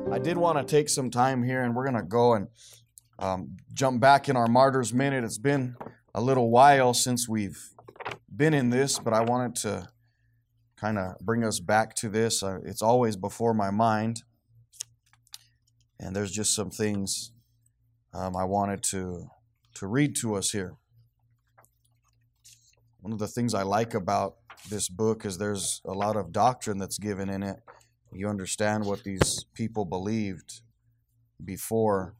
I did want to take some time here, and we're going to go and jump back in our Martyrs Minute. It's been a little while since we've been in this, but I wanted to kind of bring us back to this. It's always before my mind, and there's just some things I wanted to read to us here. One of the things I like about this book is there's a lot of doctrine that's given in it. You understand what these people believed before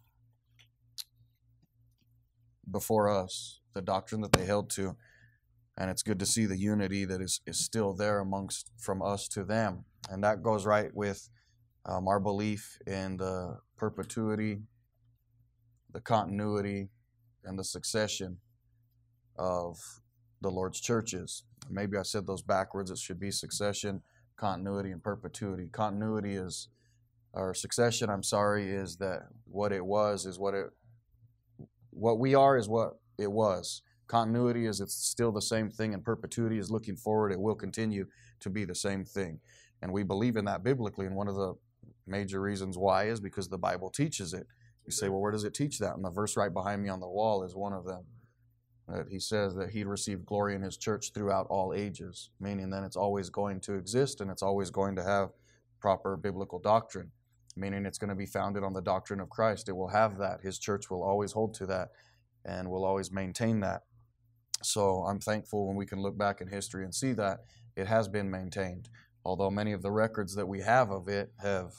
us, the doctrine that they held to. And it's good to see the unity that is still there from us to them. And that goes right with our belief in the perpetuity, the continuity, and the succession of the Lord's churches. Maybe I said those backwards. It should be succession, continuity, and perpetuity. Continuity is, or succession, is that what it was is what we are is what it was. Continuity is it's still the same thing, and perpetuity is looking forward. It will continue to be the same thing. And we believe in that biblically, and one of the major reasons why is because the Bible teaches it. You say, well, where does it teach that? And the verse right behind me on the wall is one of them. That he says that he'd receive glory in his church throughout all ages, meaning that it's always going to exist and it's always going to have proper biblical doctrine, meaning it's going to be founded on the doctrine of Christ. It will have that. His church will always hold to that and will always maintain that. So I'm thankful when we can look back in history and see that it has been maintained, although many of the records that we have of it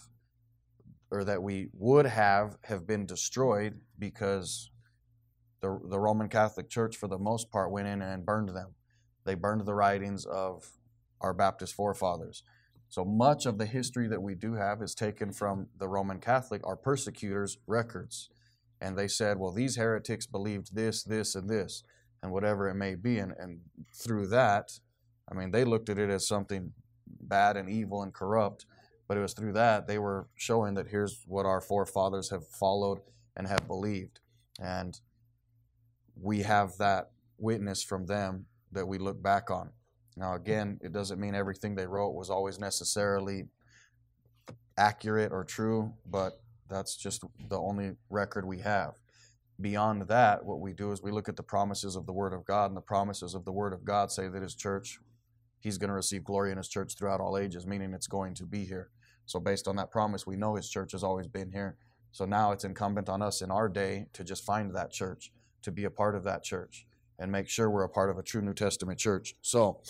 that we would have been destroyed because the Roman Catholic Church, for the most part, went in and burned them. They burned the writings of our Baptist forefathers. So much of the history that we do have is taken from the Roman Catholic, our persecutors' records. And they said, well, these heretics believed this, this, and this, and whatever it may be. And through that, they looked at it as something bad and evil and corrupt, but it was through that they were showing that here's what our forefathers have followed and have believed. And we have that witness from them that we look back on. Now, again, it doesn't mean everything they wrote was always necessarily accurate or true, but that's just the only record we have. Beyond that, what we do is we look at the promises of the Word of God, and the promises of the Word of God say that His church, He's going to receive glory in His church throughout all ages, meaning it's going to be here. So based on that promise, we know His church has always been here. So now it's incumbent on us in our day to just find that church, to be a part of that church, and make sure we're a part of a true New Testament church. So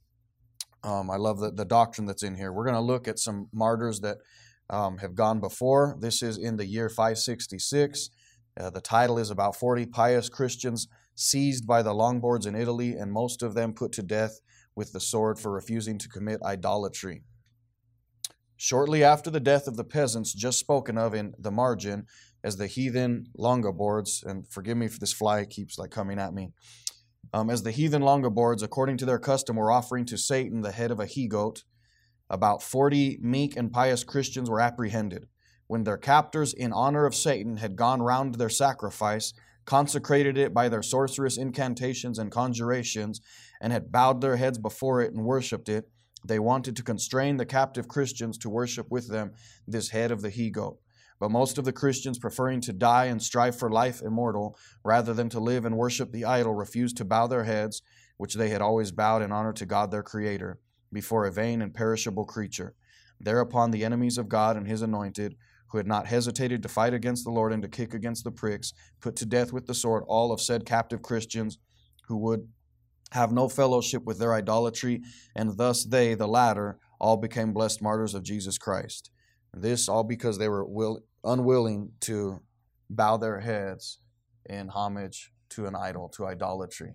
I love the doctrine that's in here. We're going to look at some martyrs that have gone before. This is in the year 566. The title is about 40 pious Christians seized by the Longobards in Italy, and most of them put to death with the sword for refusing to commit idolatry. Shortly after the death of the peasants just spoken of in the margin as the heathen Longobards, and forgive me if this fly keeps coming at me, as the heathen Longobards, according to their custom, were offering to Satan the head of a he-goat, about 40 meek and pious Christians were apprehended. When their captors, in honor of Satan, had gone round their sacrifice, consecrated it by their sorcerous incantations and conjurations, and had bowed their heads before it and worshipped it, they wanted to constrain the captive Christians to worship with them this head of the he-goat. But most of the Christians, preferring to die and strive for life immortal, rather than to live and worship the idol, refused to bow their heads, which they had always bowed in honor to God their Creator, before a vain and perishable creature. Thereupon the enemies of God and His anointed, who had not hesitated to fight against the Lord and to kick against the pricks, put to death with the sword all of said captive Christians who would have no fellowship with their idolatry, and thus they, the latter, all became blessed martyrs of Jesus Christ. This all because they were unwilling to bow their heads in homage to an idol, to idolatry.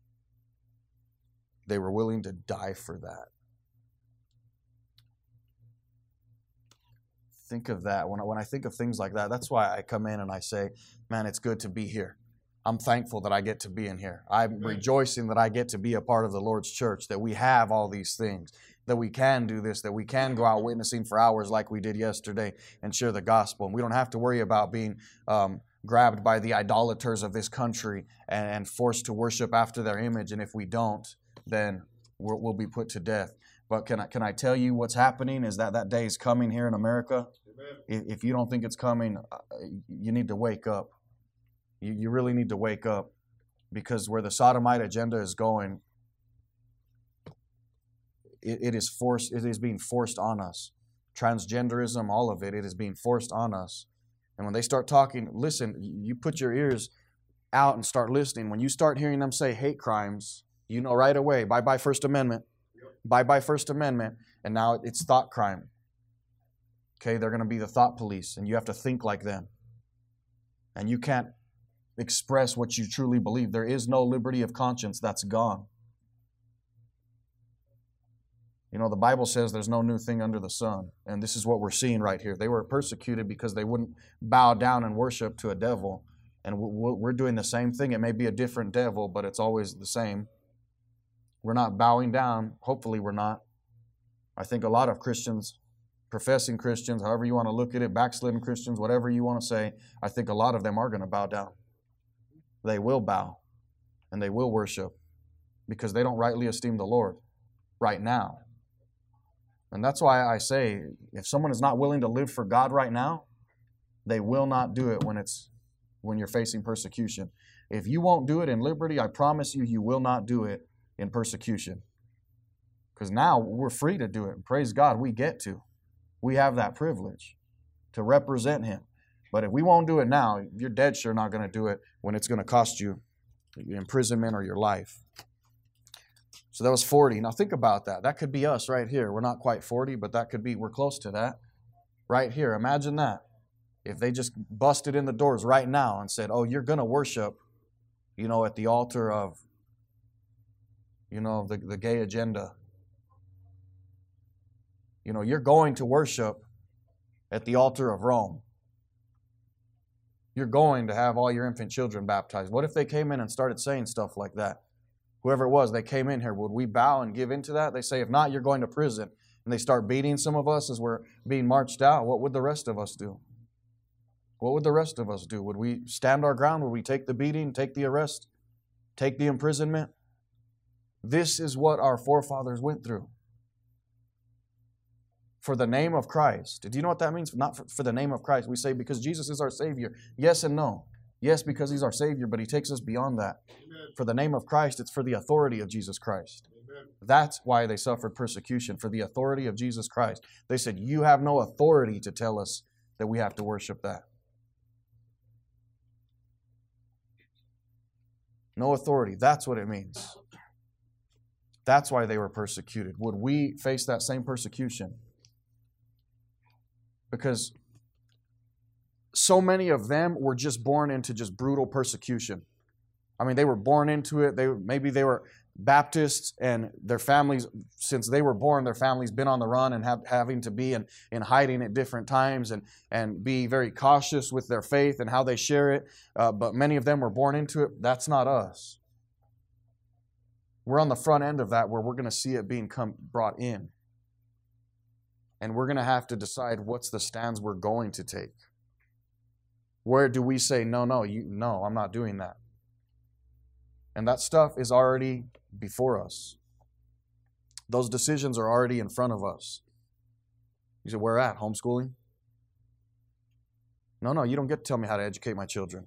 They were willing to die for that. Think of that. When I think of things like that, that's why I come in and I say, man, it's good to be here. I'm thankful that I get to be in here. I'm rejoicing that I get to be a part of the Lord's church, that we have all these things, that we can do this, that we can go out witnessing for hours like we did yesterday and share the gospel. And we don't have to worry about being grabbed by the idolaters of this country and forced to worship after their image. And if we don't, then we'll be put to death. But can I tell you what's happening is that day is coming here in America. If you don't think it's coming, you need to wake up. You really need to wake up, because where the sodomite agenda is going, it is forced. It is being forced on us. Transgenderism, all of it is being forced on us. And when they start talking, listen, you put your ears out and start listening. When you start hearing them say hate crimes, you know right away, bye-bye First Amendment. Bye-bye First Amendment. And now it's thought crime. Okay, they're going to be the thought police, and you have to think like them. And you can't express what you truly believe. There is no liberty of conscience. That's gone. You know, the Bible says there's no new thing under the sun. And this is what we're seeing right here. They were persecuted because they wouldn't bow down and worship to a devil. And we're doing the same thing. It may be a different devil, but it's always the same. We're not bowing down. Hopefully we're not. I think a lot of Christians, professing Christians, however you want to look at it, backslidden Christians, whatever you want to say, I think a lot of them are going to bow down. They will bow and they will worship because they don't rightly esteem the Lord right now. And that's why I say, if someone is not willing to live for God right now, they will not do it when you're facing persecution. If you won't do it in liberty, I promise you, you will not do it in persecution. Because now we're free to do it. Praise God, we get to. We have that privilege to represent Him. But if we won't do it now, you're dead sure not going to do it when it's going to cost you imprisonment or your life. So that was 40. Now think about that. That could be us right here. We're not quite 40, but that could be, we're close to that. Right here. Imagine that. If they just busted in the doors right now and said, oh, you're going to worship, at the altar of, the gay agenda. You're going to worship at the altar of Rome. You're going to have all your infant children baptized. What if they came in and started saying stuff like that? Whoever it was, they came in here. Would we bow and give into that? They say, if not, you're going to prison. And they start beating some of us as we're being marched out. What would the rest of us do? What would the rest of us do? Would we stand our ground? Would we take the beating, take the arrest, take the imprisonment? This is what our forefathers went through. For the name of Christ. Do you know what that means? Not for the name of Christ. We say because Jesus is our Savior. Yes and no. Yes, because He's our Savior, but He takes us beyond that. Amen. For the name of Christ, it's for the authority of Jesus Christ. Amen. That's why they suffered persecution, for the authority of Jesus Christ. They said, you have no authority to tell us that we have to worship that. No authority. That's what it means. That's why they were persecuted. Would we face that same persecution? Because so many of them were just born into just brutal persecution. I mean, they were born into it. Maybe they were Baptists, and their families, since they were born, their families been on the run and having to be in hiding at different times and be very cautious with their faith and how they share it. But many of them were born into it. That's not us. We're on the front end of that, where we're going to see it being brought in. And we're going to have to decide what's the stands we're going to take. Where do we say, no, I'm not doing that? And that stuff is already before us. Those decisions are already in front of us. You say, where at? Homeschooling? No, you don't get to tell me how to educate my children.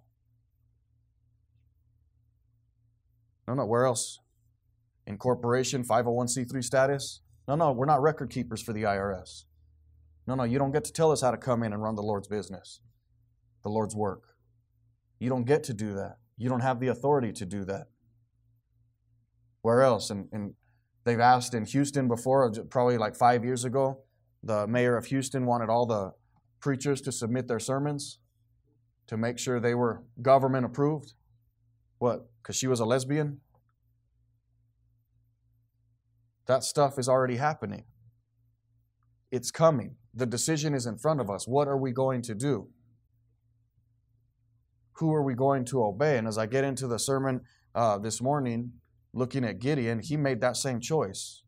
No, where else? Incorporation, 501c3 status? No, we're not record keepers for the IRS. No, you don't get to tell us how to come in and run the Lord's business, the Lord's work. You don't get to do that. You don't have the authority to do that. Where else? And they've asked in Houston before, probably like 5 years ago, the mayor of Houston wanted all the preachers to submit their sermons to make sure they were government approved. What? Because she was a lesbian? That stuff is already happening. It's coming. The decision is in front of us. What are we going to do? Who are we going to obey? And as I get into the sermon this morning, looking at Gideon, he made that same choice.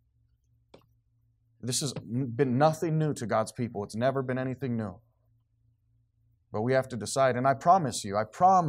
This has been nothing new to God's people. It's never been anything new. But we have to decide. And I promise you,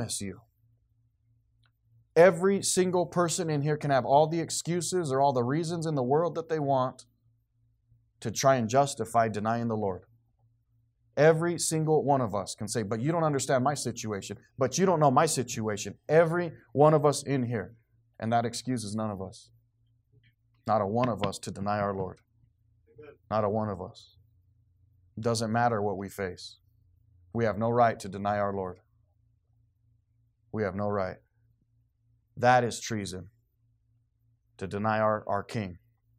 every single person in here can have all the excuses or all the reasons in the world that they want to try and justify denying the Lord. Every single one of us can say, but you don't understand my situation. But you don't know my situation. Every one of us in here. And that excuses none of us. Not a one of us to deny our Lord. Not a one of us. It doesn't matter what we face. We have no right to deny our Lord. We have no right. That is treason. To deny our King.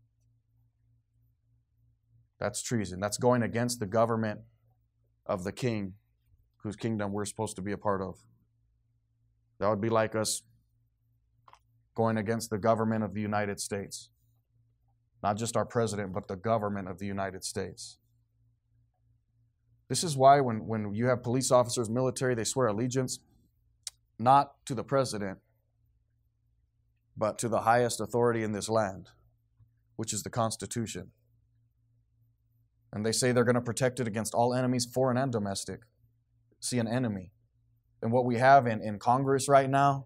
That's treason. That's going against the government of the King, whose kingdom we're supposed to be a part of. That would be like us going against the government of the United States. Not just our president, but the government of the United States. This is why when you have police officers, military, they swear allegiance not to the president, but to the highest authority in this land, which is the Constitution. And they say they're going to protect it against all enemies, foreign and domestic. See, an enemy. And what we have in Congress right now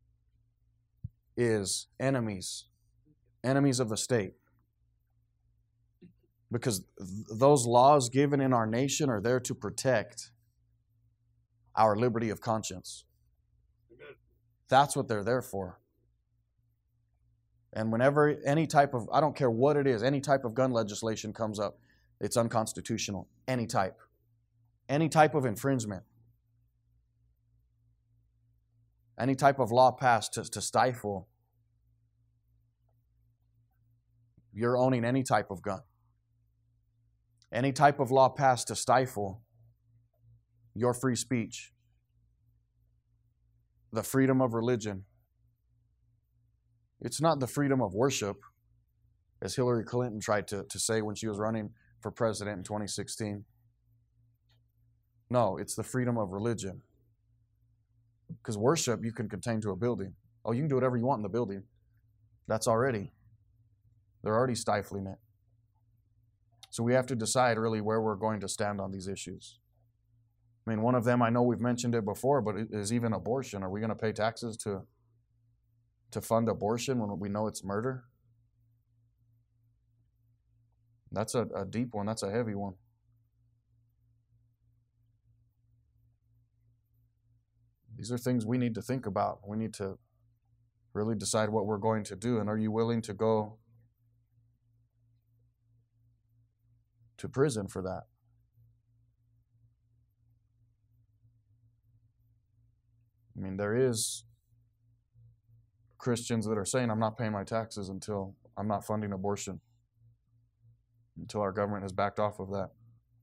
is enemies. Enemies of the state. Because those laws given in our nation are there to protect our liberty of conscience. That's what they're there for. And whenever any type of, I don't care what it is, any type of gun legislation comes up, it's unconstitutional. Any type. Any type of infringement. Any type of law passed to stifle you're owning any type of gun. Any type of law passed to stifle your free speech. The freedom of religion. It's not the freedom of worship, as Hillary Clinton tried to say when she was running for president in 2016. No, it's the freedom of religion. Because worship you can contain to a building. Oh, you can do whatever you want in the building. They're already stifling it. So we have to decide really where we're going to stand on these issues. I mean, one of them, I know we've mentioned it before, but it is even abortion. Are we going to pay taxes to fund abortion when we know it's murder? That's a deep one. That's a heavy one. These are things we need to think about. We need to really decide what we're going to do. And are you willing to go to prison for that? I mean, there is Christians that are saying, I'm not paying my taxes until I'm not funding abortion. Until our government has backed off of that.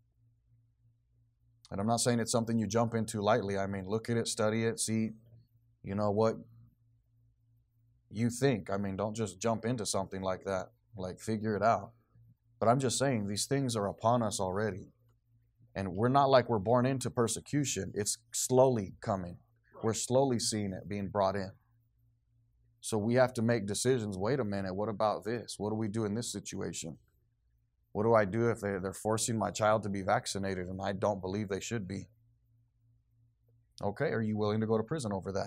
And I'm not saying it's something you jump into lightly. I mean, look at it, study it, see, what you think. I mean, don't just jump into something like that. Like, figure it out. But I'm just saying, these things are upon us already. And we're not like we're born into persecution. It's slowly coming. We're slowly seeing it being brought in. So we have to make decisions. Wait a minute, what about this? What do we do in this situation? What do I do if they're forcing my child to be vaccinated and I don't believe they should be? Okay, are you willing to go to prison over that?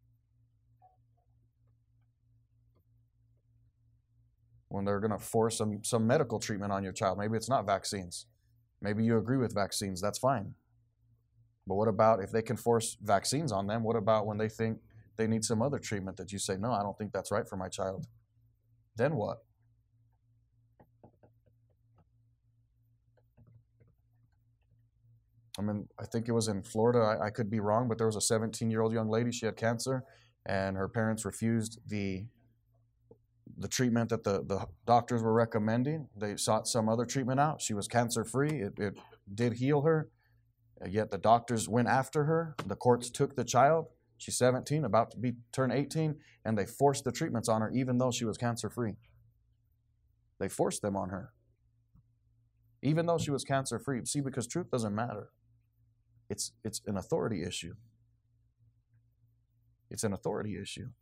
When they're going to force some medical treatment on your child, maybe it's not vaccines. Maybe you agree with vaccines, that's fine. But what about if they can force vaccines on them? What about when they think they need some other treatment that you say, no, I don't think that's right for my child? Then what? I mean, I think it was in Florida, I could be wrong, but there was a 17-year-old young lady, she had cancer, and her parents refused the treatment that the doctors were recommending. They sought some other treatment out. She was cancer-free. It did heal her, yet the doctors went after her. The courts took the child. She's 17, about to turn 18, and they forced the treatments on her even though she was cancer-free. They forced them on her, even though she was cancer-free. See, because truth doesn't matter. It's an authority issue. It's an authority issue.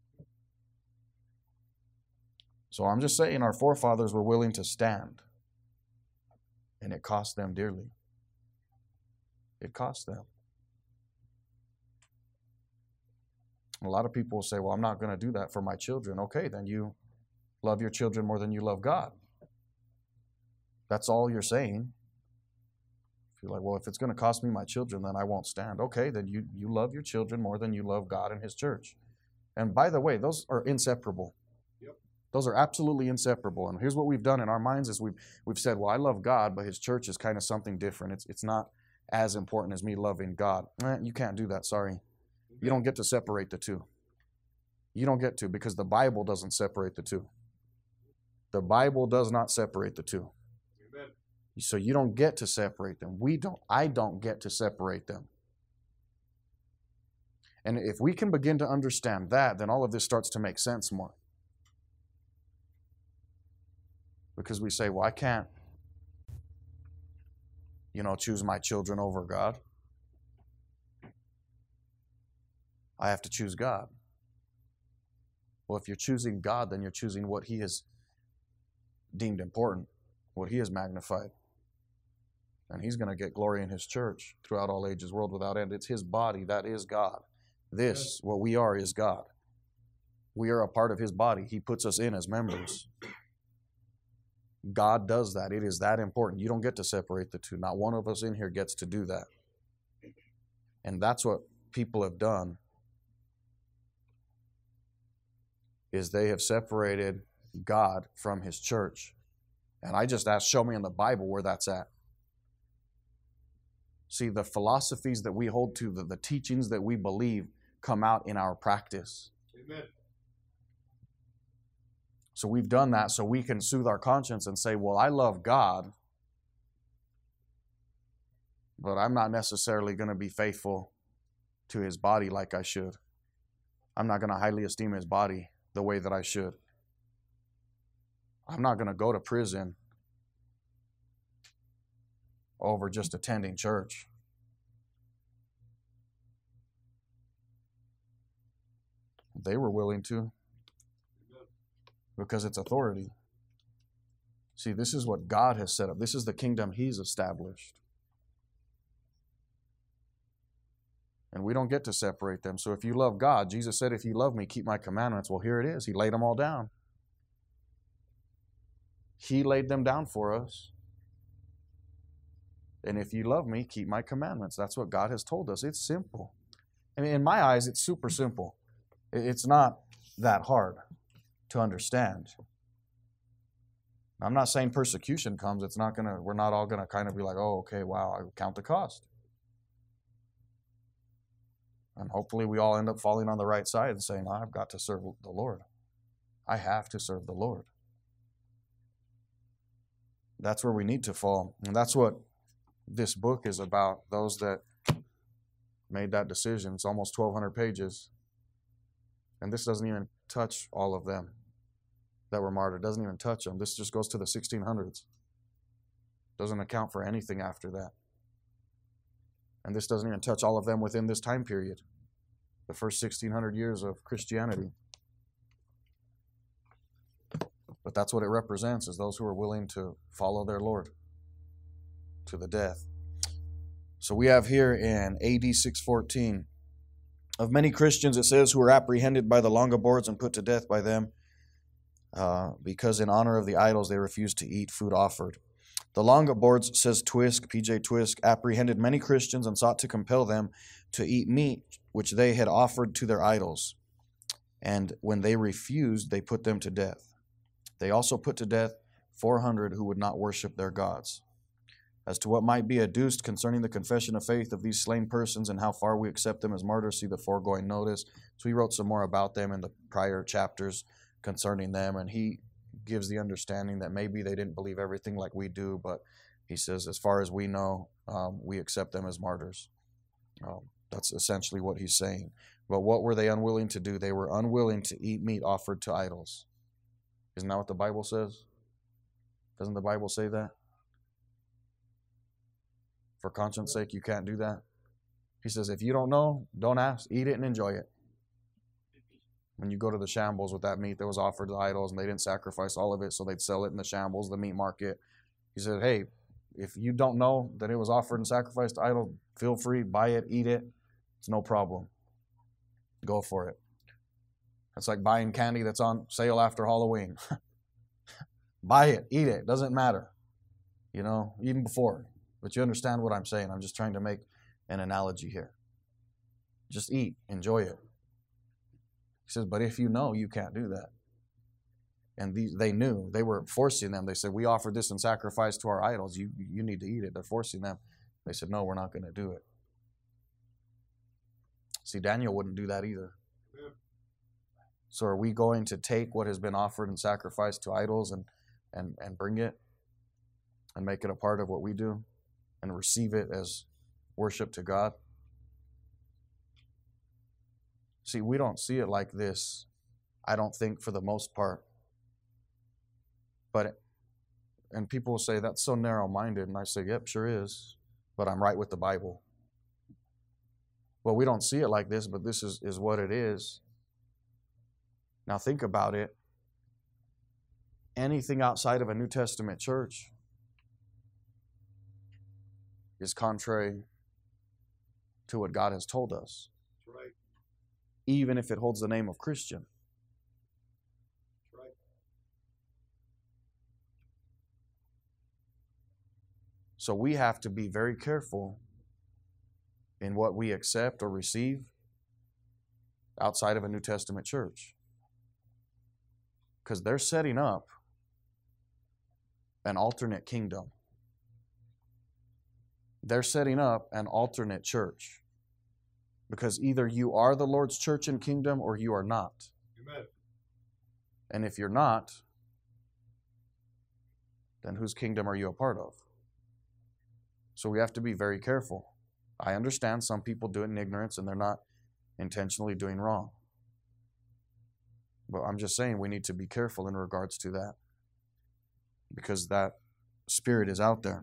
So I'm just saying our forefathers were willing to stand. And it cost them dearly. It cost them. A lot of people will say, well, I'm not going to do that for my children. Okay, then you love your children more than you love God. That's all you're saying. If you're like, well, if it's going to cost me my children, then I won't stand. Okay, then you love your children more than you love God and His church. And by the way, those are inseparable. Yep. Those are absolutely inseparable. And here's what we've done in our minds is we've said, well, I love God, but His church is kind of something different. It's not as important as me loving God. You can't do that, sorry. You don't get to separate the two. You don't get to, because the Bible doesn't separate the two. The Bible does not separate the two. Amen. So you don't get to separate them. I don't get to separate them. And if we can begin to understand that, then all of this starts to make sense more. Because we say, well, I can't, choose my children over God. I have to choose God. Well, if you're choosing God, then you're choosing what He has deemed important, what He has magnified. And He's going to get glory in His church throughout all ages, world without end. It's His body. That is God. This, what we are, is God. We are a part of His body. He puts us in as members. God does that. It is that important. You don't get to separate the two. Not one of us in here gets to do that. And that's what people have done, is they have separated God from His church. And I just asked, show me in the Bible where that's at. See, the philosophies that we hold to, the teachings that we believe, come out in our practice. Amen. So we've done that so we can soothe our conscience and say, well, I love God, but I'm not necessarily going to be faithful to His body like I should. I'm not going to highly esteem His body the way that I should. I'm not going to go to prison over just attending church. They were willing to, because it's authority. See, this is what God has set up. This is the kingdom He's established. And we don't get to separate them. So if you love God, Jesus said, if you love me, keep my commandments. Well, here it is. He laid them all down. He laid them down for us. And if you love me, keep my commandments. That's what God has told us. It's simple. I mean, in my eyes, it's super simple. It's not that hard to understand. I'm not saying persecution comes. We're not all going to kind of be like, oh, okay, wow, I count the cost. And hopefully we all end up falling on the right side and saying, I've got to serve the Lord. I have to serve the Lord. That's where we need to fall. And that's what this book is about. Those that made that decision. It's almost 1,200 pages. And this doesn't even touch all of them that were martyred. It doesn't even touch them. This just goes to the 1600s. Doesn't account for anything after that. And this doesn't even touch all of them within this time period. The first 1,600 years of Christianity. But that's what it represents, is those who are willing to follow their Lord to the death. So we have here in AD 614, of many Christians, it says, who were apprehended by the Longobards and put to death by them, because in honor of the idols they refused to eat food offered. The Longobards, says Twisk, P.J. Twisk, apprehended many Christians and sought to compel them to eat meat which they had offered to their idols. And when they refused, they put them to death. They also put to death 400 who would not worship their gods. As to what might be adduced concerning the confession of faith of these slain persons and how far we accept them as martyrs, see the foregoing notice. So he wrote some more about them in the prior chapters concerning them, and he gives the understanding that maybe they didn't believe everything like we do, but he says, as far as we know, we accept them as martyrs. That's essentially what he's saying. But what were they unwilling to do? They were unwilling to eat meat offered to idols. Isn't that what the Bible says? Doesn't the Bible say that? For conscience sake, you can't do that. He says, if you don't know, don't ask. Eat it and enjoy it. When you go to the shambles with that meat that was offered to idols, and they didn't sacrifice all of it, so they'd sell it in the shambles, the meat market. He said, hey, if you don't know that it was offered and sacrificed to idol, feel free, buy it, eat it. It's no problem. Go for it. That's like buying candy that's on sale after Halloween. Buy it, eat it, doesn't matter. You know, even before. But you understand what I'm saying. I'm just trying to make an analogy here. Just eat. Enjoy it. He says, but if you know, you can't do that. And they knew. They were forcing them. They said, we offered this in sacrifice to our idols. You need to eat it. They're forcing them. They said, no, we're not going to do it. See, Daniel wouldn't do that either. So are we going to take what has been offered and sacrificed to idols and bring it and make it a part of what we do and receive it as worship to God? See, we don't see it like this, I don't think, for the most part. And people will say, that's so narrow-minded. And I say, yep, sure is. But I'm right with the Bible. Well, we don't see it like this, but this is what it is. Now think about it. Anything outside of a New Testament church is contrary to what God has told us. That's right. Even if it holds the name of Christian. That's right. So we have to be very careful in what we accept or receive outside of a New Testament church. Because they're setting up an alternate kingdom. They're setting up an alternate church. Because either you are the Lord's church and kingdom or you are not. Amen. And if you're not, then whose kingdom are you a part of? So we have to be very careful. I understand some people do it in ignorance and they're not intentionally doing wrong. But I'm just saying we need to be careful in regards to that. Because that spirit is out there.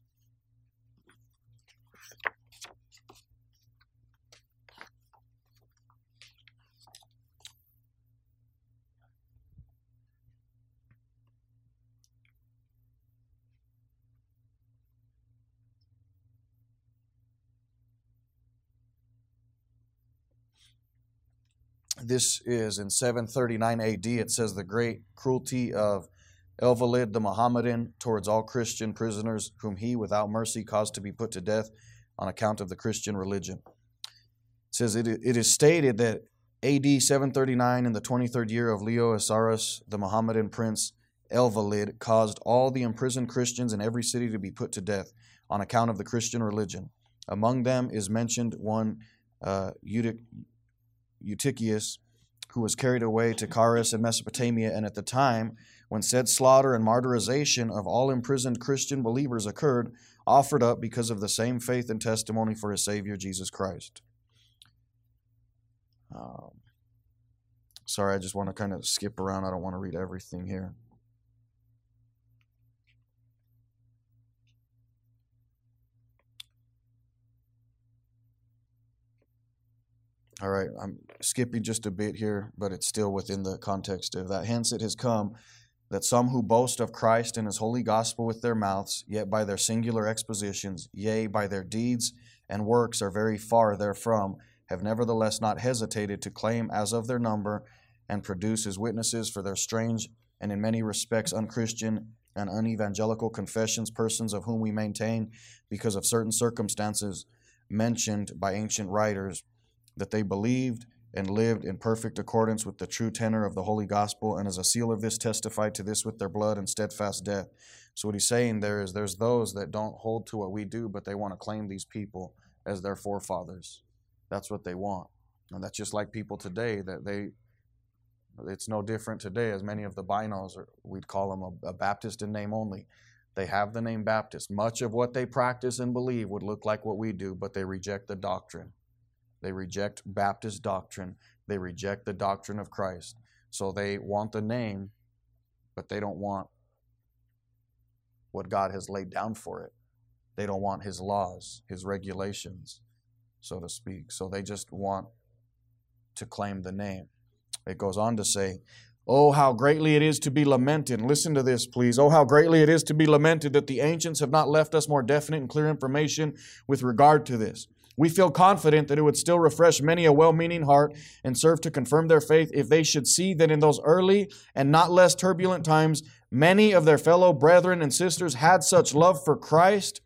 This is in 739 AD. It says the great cruelty of Elvalid the Mohammedan towards all Christian prisoners whom he without mercy caused to be put to death on account of the Christian religion. It says it is stated that AD 739 in the 23rd year of Leo Isaurus, the Mohammedan prince Elvalid caused all the imprisoned Christians in every city to be put to death on account of the Christian religion. Among them is mentioned one Eutychius, who was carried away to Caris in Mesopotamia, and at the time when said slaughter and martyrization of all imprisoned Christian believers occurred, offered up because of the same faith and testimony for his Savior Jesus Christ. Sorry, I just want to kind of skip around. I don't want to read everything here. All right, I'm skipping just a bit here, but it's still within the context of that. Hence it has come that some who boast of Christ and his holy gospel with their mouths, yet by their singular expositions, yea, by their deeds and works are very far therefrom, have nevertheless not hesitated to claim as of their number and produce as witnesses for their strange and in many respects unchristian and unevangelical confessions persons of whom we maintain, because of certain circumstances mentioned by ancient writers, that they believed and lived in perfect accordance with the true tenor of the holy gospel, and as a seal of this testified to this with their blood and steadfast death. So what he's saying there is there's those that don't hold to what we do, but they want to claim these people as their forefathers. That's what they want. And that's just like people today, that it's no different today as many of the binos, or we'd call them a Baptist in name only. They have the name Baptist. Much of what they practice and believe would look like what we do, but they reject the doctrine. They reject Baptist doctrine. They reject the doctrine of Christ. So they want the name, but they don't want what God has laid down for it. They don't want his laws, his regulations, so to speak. So they just want to claim the name. It goes on to say, oh, how greatly it is to be lamented. Listen to this, please. Oh, how greatly it is to be lamented that the ancients have not left us more definite and clear information with regard to this. We feel confident that it would still refresh many a well-meaning heart and serve to confirm their faith if they should see that in those early and not less turbulent times, many of their fellow brethren and sisters had such love for Christ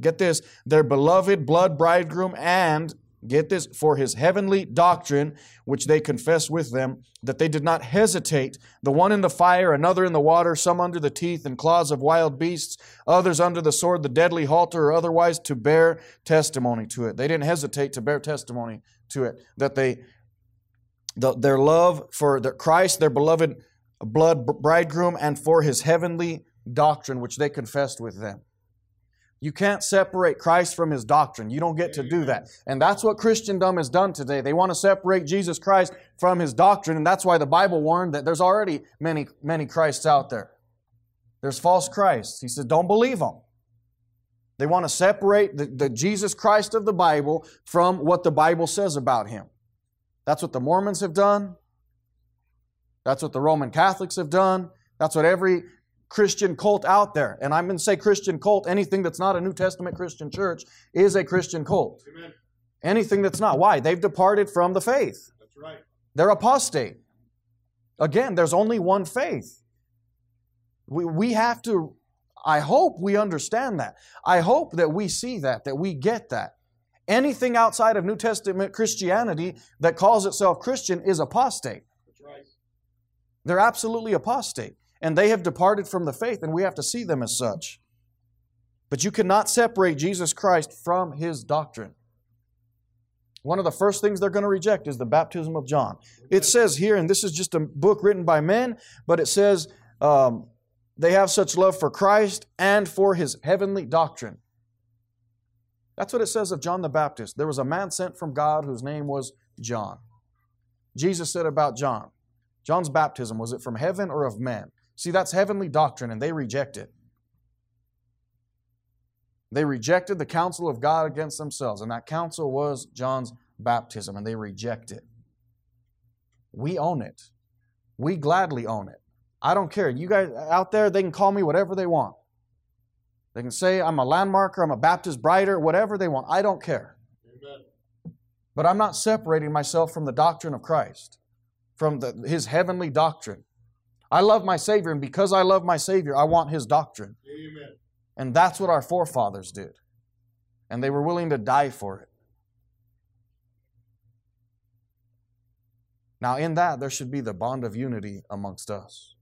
get this, their beloved blood bridegroom, and, get this, for his heavenly doctrine, which they confess with them, that they did not hesitate, the one in the fire, another in the water, some under the teeth and claws of wild beasts, others under the sword, the deadly halter, or otherwise to bear testimony to it. They didn't hesitate to bear testimony to it, that their love for Christ, their beloved blood bridegroom, and for his heavenly doctrine, which they confessed with them. You can't separate Christ from his doctrine. You don't get to do that. And that's what Christendom has done today. They want to separate Jesus Christ from his doctrine, and that's why the Bible warned that there's already many Christs out there. There's false Christs. He said, don't believe them. They want to separate the Jesus Christ of the Bible from what the Bible says about him. That's what the Mormons have done. That's what the Roman Catholics have done. That's what every Christian cult out there, and I'm going to say Christian cult, anything that's not a New Testament Christian church is a Christian cult. Amen. Anything that's not. Why? They've departed from the faith. That's right. They're apostate. Again, there's only one faith. We have to, I hope we understand that. I hope that we see that we get that. Anything outside of New Testament Christianity that calls itself Christian is apostate. That's right. They're absolutely apostate. And they have departed from the faith, and we have to see them as such. But you cannot separate Jesus Christ from his doctrine. One of the first things they're going to reject is the baptism of John. It says here, and this is just a book written by men, but it says they have such love for Christ and for his heavenly doctrine. That's what it says of John the Baptist. There was a man sent from God whose name was John. Jesus said about John, John's baptism, was it from heaven or of men? See, that's heavenly doctrine, and they reject it. They rejected the counsel of God against themselves, and that counsel was John's baptism, and they reject it. We own it. We gladly own it. I don't care. You guys out there, they can call me whatever they want. They can say I'm a landmarker, I'm a Baptist brighter, whatever they want. I don't care. Amen. But I'm not separating myself from the doctrine of Christ, from his heavenly doctrine. I love my Savior, and because I love my Savior, I want his doctrine. Amen. And that's what our forefathers did. And they were willing to die for it. Now, in that, there should be the bond of unity amongst us.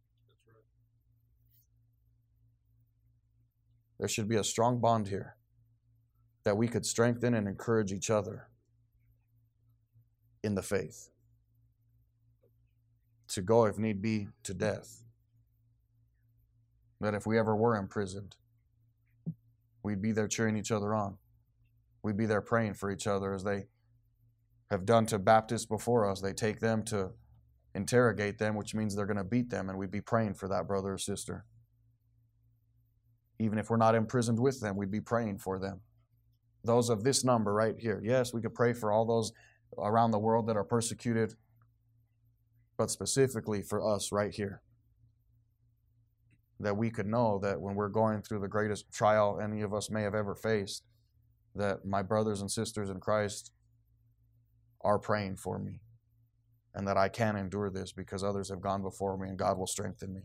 There should be a strong bond here that we could strengthen and encourage each other in the faith. To go, if need be, to death. That if we ever were imprisoned, we'd be there cheering each other on. We'd be there praying for each other as they have done to Baptists before us. They take them to interrogate them, which means they're going to beat them, and we'd be praying for that brother or sister. Even if we're not imprisoned with them, we'd be praying for them. Those of this number right here. Yes, we could pray for all those around the world that are persecuted, but specifically for us right here. That we could know that when we're going through the greatest trial any of us may have ever faced, that my brothers and sisters in Christ are praying for me, and that I can endure this because others have gone before me and God will strengthen me.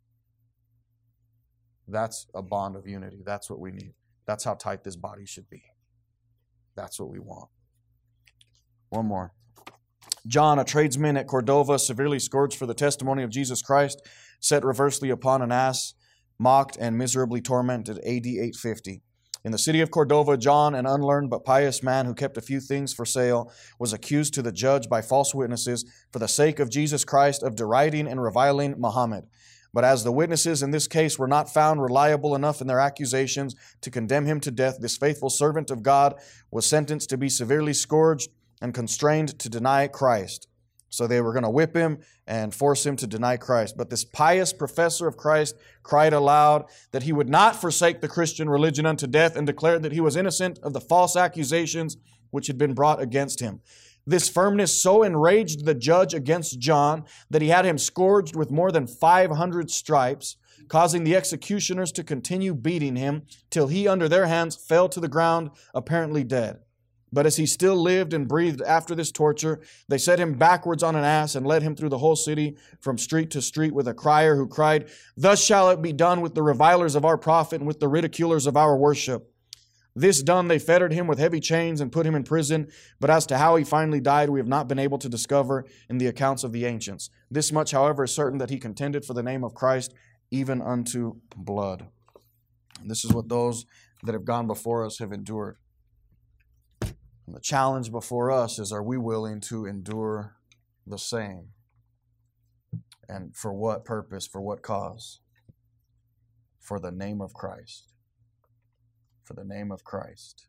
That's a bond of unity. That's what we need. That's how tight this body should be. That's what we want. One more. John, a tradesman at Cordova, severely scourged for the testimony of Jesus Christ, set reversely upon an ass, mocked and miserably tormented, AD 850. In the city of Cordova, John, an unlearned but pious man who kept a few things for sale, was accused to the judge by false witnesses for the sake of Jesus Christ of deriding and reviling Muhammad. But as the witnesses in this case were not found reliable enough in their accusations to condemn him to death, this faithful servant of God was sentenced to be severely scourged and constrained to deny Christ. So they were going to whip him and force him to deny Christ. But this pious professor of Christ cried aloud that he would not forsake the Christian religion unto death, and declared that he was innocent of the false accusations which had been brought against him. This firmness so enraged the judge against John that he had him scourged with more than 500 stripes, causing the executioners to continue beating him till he under their hands fell to the ground, apparently dead. But as he still lived and breathed after this torture, they set him backwards on an ass and led him through the whole city from street to street with a crier who cried, "Thus shall it be done with the revilers of our prophet and with the ridiculers of our worship." This done, they fettered him with heavy chains and put him in prison. But as to how he finally died, we have not been able to discover in the accounts of the ancients. This much, however, is certain, that he contended for the name of Christ, even unto blood. And this is what those that have gone before us have endured. And the challenge before us is, are we willing to endure the same? And for what purpose? For what cause? For the name of Christ. For the name of Christ.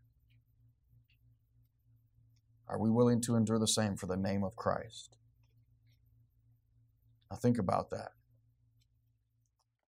Are we willing to endure the same for the name of Christ? Now think about that.